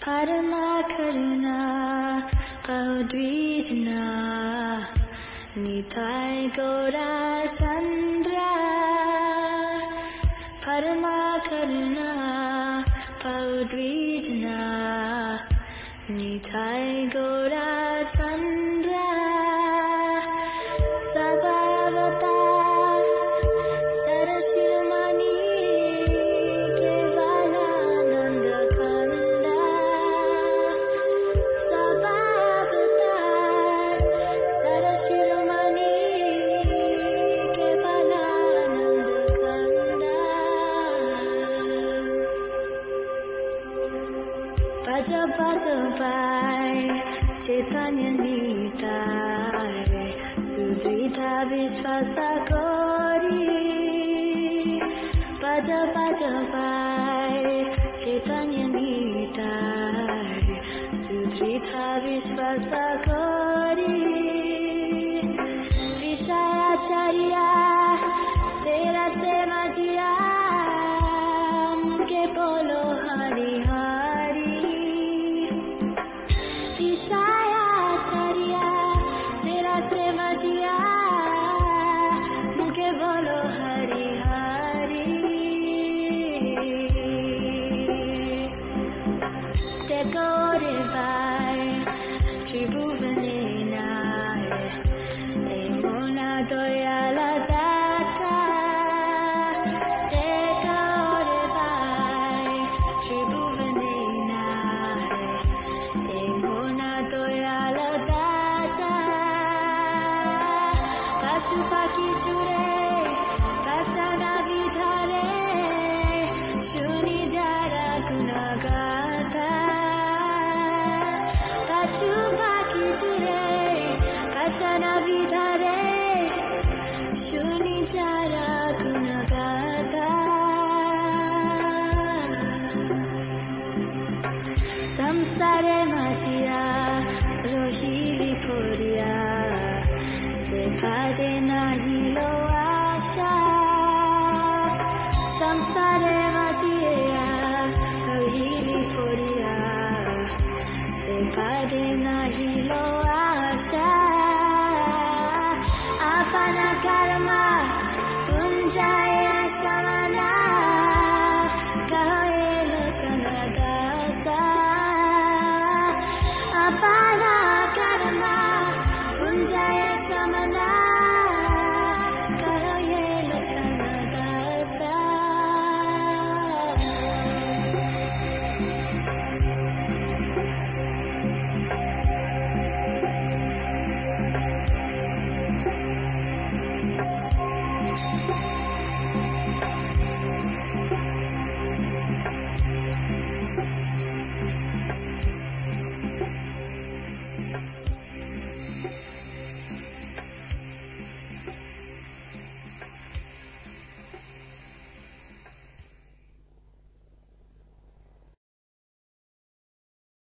Parama Karuna Paudvijna Nitai Gaura Chandra Parama Karuna Paudvijna Nitai Gaura Chandra Sabhavata Sarashirmani Kevala Nanda Kanda Sabhavata Sarashirmani Kevala Nanda Kanda Bhaja Bhaja Bhai Chaitanya Nitai Sudrita Vishwasa Gauri Bhaja Bhaja Bhai Chaitanya Nitai Sudrita Vishwasa Gauri Vishayacharya Tera Sema Jiya Mukhe Bolo Hari Hari Vishayacharya Tera Sema Jiya Mukhe Bolo Hari Hari Dekore Vai Tribhuvane Naye Emona Doyala Data Dekore Vai Tribhuvane Naye Emona Doyala Data Pashupaki Chure Pasana Vidhare Shuni Jara Gunagata Pashupaki Chure Pasana Vidhare Shuni Jara Gunagata Samsare Maji